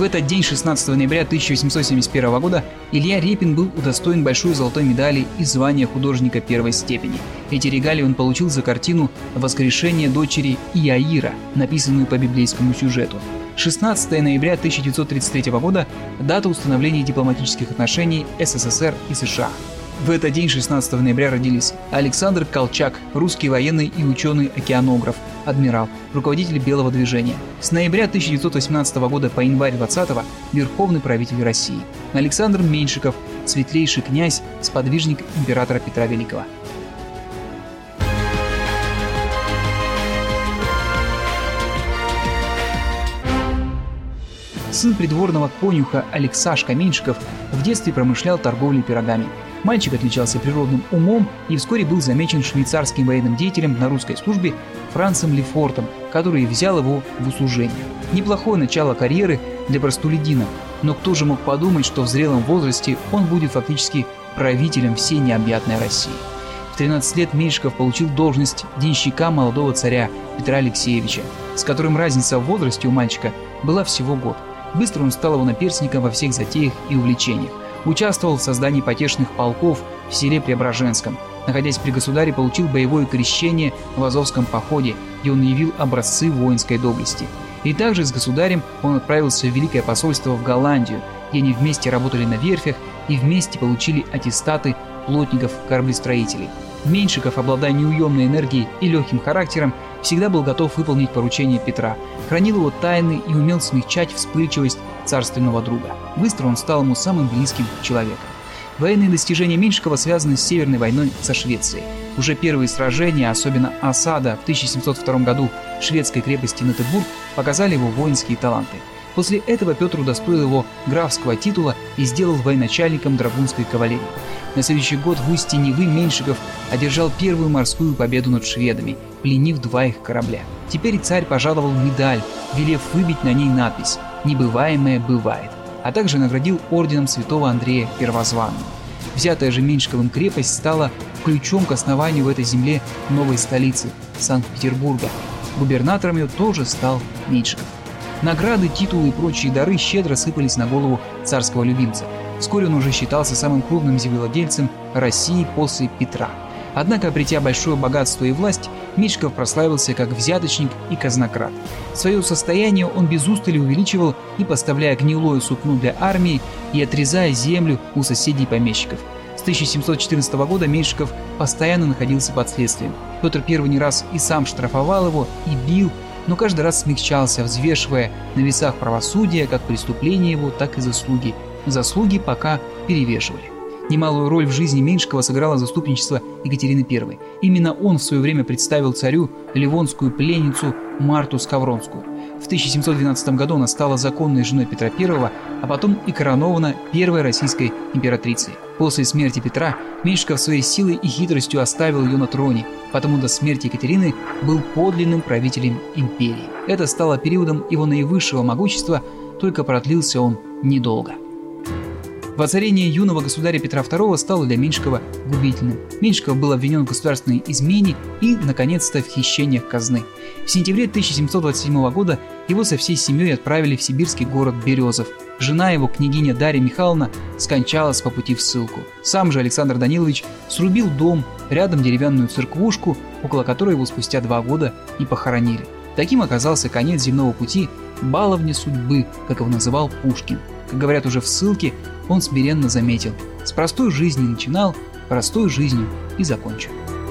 В этот день, 16 ноября 1871 года, Илья Репин был удостоен большой золотой медали и звания художника первой степени. Эти регалии он получил за картину «Воскрешение дочери Иаира», написанную по библейскому сюжету. 16 ноября 1933 года – дата установления дипломатических отношений СССР и США. В этот день, 16 ноября, родились Александр Колчак, русский военный и ученый-океанограф, адмирал, руководитель Белого движения. С ноября 1918 года по январь 20 верховный правитель России. Александр Меньшиков, светлейший князь, сподвижник императора Петра Великого. Сын придворного конюха Алексашка Меньшиков в детстве промышлял торговлей пирогами. Мальчик отличался природным умом и вскоре был замечен швейцарским военным деятелем на русской службе Францем Лефортом, который взял его в услужение. Неплохое начало карьеры для простолюдина, но кто же мог подумать, что в зрелом возрасте он будет фактически правителем всей необъятной России. В 13 лет Меньшиков получил должность денщика молодого царя Петра Алексеевича, с которым разница в возрасте у мальчика была всего год. Быстро он стал его наперсником во всех затеях и увлечениях. Участвовал в создании потешных полков в селе Преображенском. Находясь при государе, получил боевое крещение в Азовском походе, где он явил образцы воинской доблести. И также с государем он отправился в Великое посольство в Голландию, где они вместе работали на верфях и вместе получили аттестаты плотников-кораблестроителей. Меньшиков, обладая неуемной энергией и легким характером, всегда был готов выполнить поручения Петра, хранил его тайны и умел смягчать вспыльчивость царственного друга. Быстро он стал ему самым близким человеком. Военные достижения Меньшикова связаны с Северной войной со Швецией. Уже первые сражения, особенно осада в 1702 году шведской крепости Нетебург, показали его воинские таланты. После этого Петр удостоил его графского титула и сделал военачальником драгунской кавалерии. На следующий год в устье Невы Меньшиков одержал первую морскую победу над шведами, пленив 2 их корабля. Теперь царь пожаловал медаль, велев выбить на ней надпись «Небываемое бывает», а также наградил орденом святого Андрея Первозванного. Взятая же Меньшиковым крепость стала ключом к основанию в этой земле новой столицы – Санкт-Петербурга. Губернатором ее тоже стал Меньшиков. Награды, титулы и прочие дары щедро сыпались на голову царского любимца. Вскоре он уже считался самым крупным землевладельцем России после Петра. Однако, обретя большое богатство и власть, Меньшиков прославился как взяточник и казнократ. Свое состояние он без устали увеличивал и поставляя гнилое сукно для армии и отрезая землю у соседей помещиков. С 1714 года Меньшиков постоянно находился под следствием. Петр I не раз и сам штрафовал его и бил, но каждый раз смягчался, взвешивая на весах правосудия как преступления его, так и заслуги. Заслуги пока перевешивали. Немалую роль в жизни Меньшикова сыграло заступничество Екатерины I. Именно он в свое время представил царю ливонскую пленницу Марту Скавронскую. В 1712 году она стала законной женой Петра I, а потом и коронована первой российской императрицей. После смерти Петра Меньшиков своей силой и хитростью оставил ее на троне, потому до смерти Екатерины был подлинным правителем империи. Это стало периодом его наивысшего могущества, только продлился он недолго. Воцарение юного государя Петра II стало для Меньшикова губительным. Меньшиков был обвинен в государственной измене и, наконец-то, в хищениях казны. В сентябре 1727 года его со всей семьей отправили в сибирский город Березов. Жена его, княгиня Дарья Михайловна, скончалась по пути в ссылку. Сам же Александр Данилович срубил дом, рядом деревянную церквушку, около которой его спустя 2 года и похоронили. Таким оказался конец земного пути баловня судьбы, как его называл Пушкин. Как говорят уже в ссылке, он смиренно заметил: «С простой жизни начинал, простой жизнью и закончу».